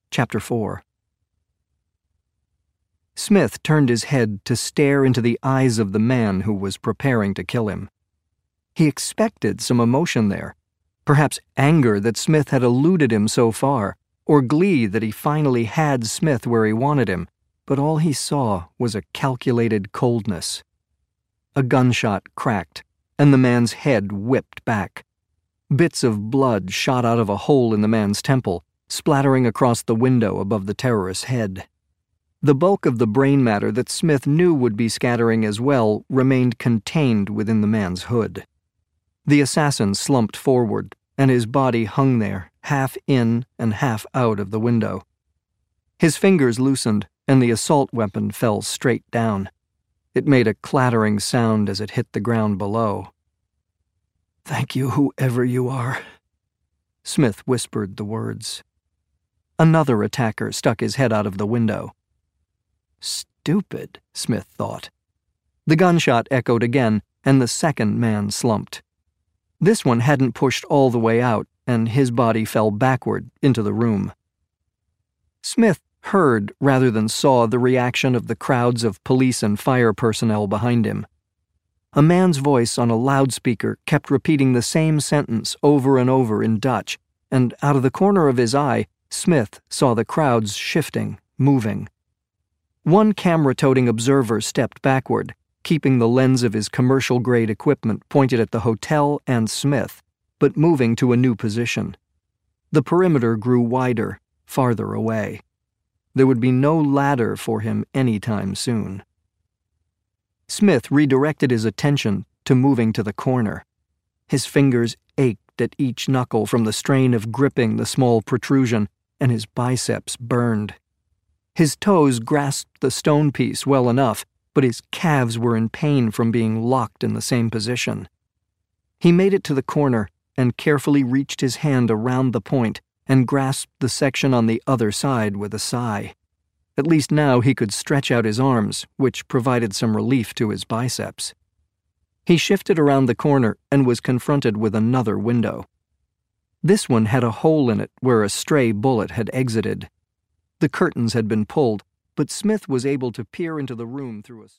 Chapter 4. Smith turned his head to stare into the eyes of the man who was preparing to kill him. He expected some emotion there, perhaps anger that Smith had eluded him so far, or glee that he finally had Smith where he wanted him, but all he saw was a calculated coldness. A gunshot cracked, and the man's head whipped back. Bits of blood shot out of a hole in the man's temple, splattering across the window above the terrorist's head. The bulk of the brain matter that Smith knew would be scattering as well remained contained within the man's hood. The assassin slumped forward, and his body hung there, half in and half out of the window. His fingers loosened, and the assault weapon fell straight down. It made a clattering sound as it hit the ground below. "Thank you, whoever you are," Smith whispered the words. Another attacker stuck his head out of the window. Stupid, Smith thought. The gunshot echoed again, and the second man slumped. This one hadn't pushed all the way out, and his body fell backward into the room. Smith heard rather than saw the reaction of the crowds of police and fire personnel behind him. A man's voice on a loudspeaker kept repeating the same sentence over and over in Dutch, and out of the corner of his eye, Smith saw the crowds shifting, moving. One camera-toting observer stepped backward, keeping the lens of his commercial-grade equipment pointed at the hotel and Smith, but moving to a new position. The perimeter grew wider, farther away. There would be no ladder for him any time soon. Smith redirected his attention to moving to the corner. His fingers ached at each knuckle from the strain of gripping the small protrusion, and his biceps burned. His toes grasped the stone piece well enough, but his calves were in pain from being locked in the same position. He made it to the corner and carefully reached his hand around the point and grasped the section on the other side with a sigh. At least now he could stretch out his arms, which provided some relief to his biceps. He shifted around the corner and was confronted with another window. This one had a hole in it where a stray bullet had exited. The curtains had been pulled, but Smith was able to peer into the room through a